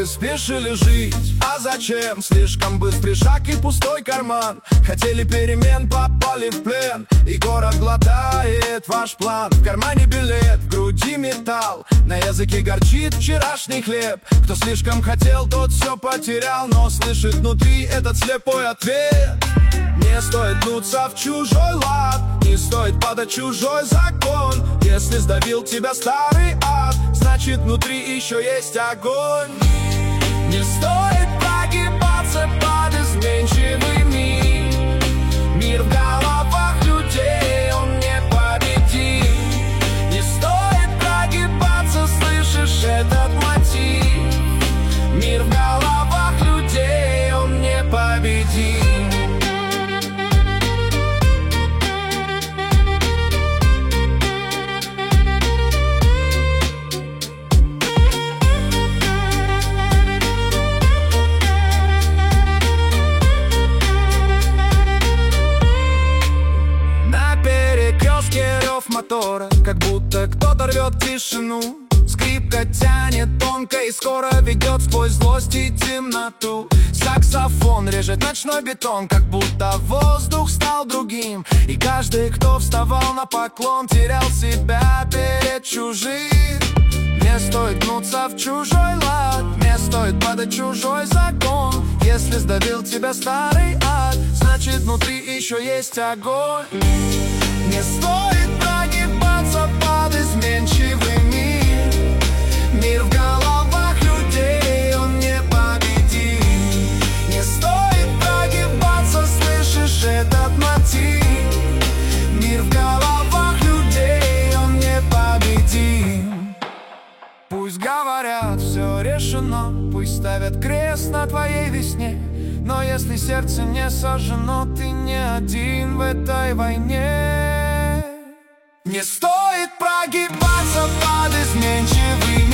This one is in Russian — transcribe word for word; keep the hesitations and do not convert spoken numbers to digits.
спешили жить. А зачем? Слишком быстрый шаг и пустой карман. Хотели перемен, попали в плен, и город глотает ваш план. В кармане билет, в груди металл, на языке горчит вчерашний хлеб. Кто слишком хотел, тот все потерял, но слышит внутри этот слепой ответ. Не стоит гнуться в чужой лад, не стоит падать чужой закон. Если сдавил тебя старый ад, значит внутри еще есть огонь. Не стоит прогибаться под изменчивый мир. Мир в головах людей, он не победит. Не стоит прогибаться, слышишь этот мотив? Мир в головах людей, он не победит. Мотора, как будто кто-то рвет тишину. Скрипка тянет тонко и скоро ведет сквозь злость и темноту. Саксофон режет ночной бетон, как будто воздух стал другим. И каждый, кто вставал на поклон, терял себя перед чужим. Не стоит гнуться в чужой лад, не стоит падать чужой закон. Если сдавил тебя старый ад, значит внутри еще есть огонь. Не стоит прогибаться под изменчивый мир. Мир в головах людей, он не победит. Не стоит прогибаться, слышишь этот мотив? Мир в головах людей, он не победит. Пусть говорят, все решено, пусть ставят крест на твоей весне, но если сердце не сожжено, ты не один в этой войне. Не стоит прогибаться под изменчивый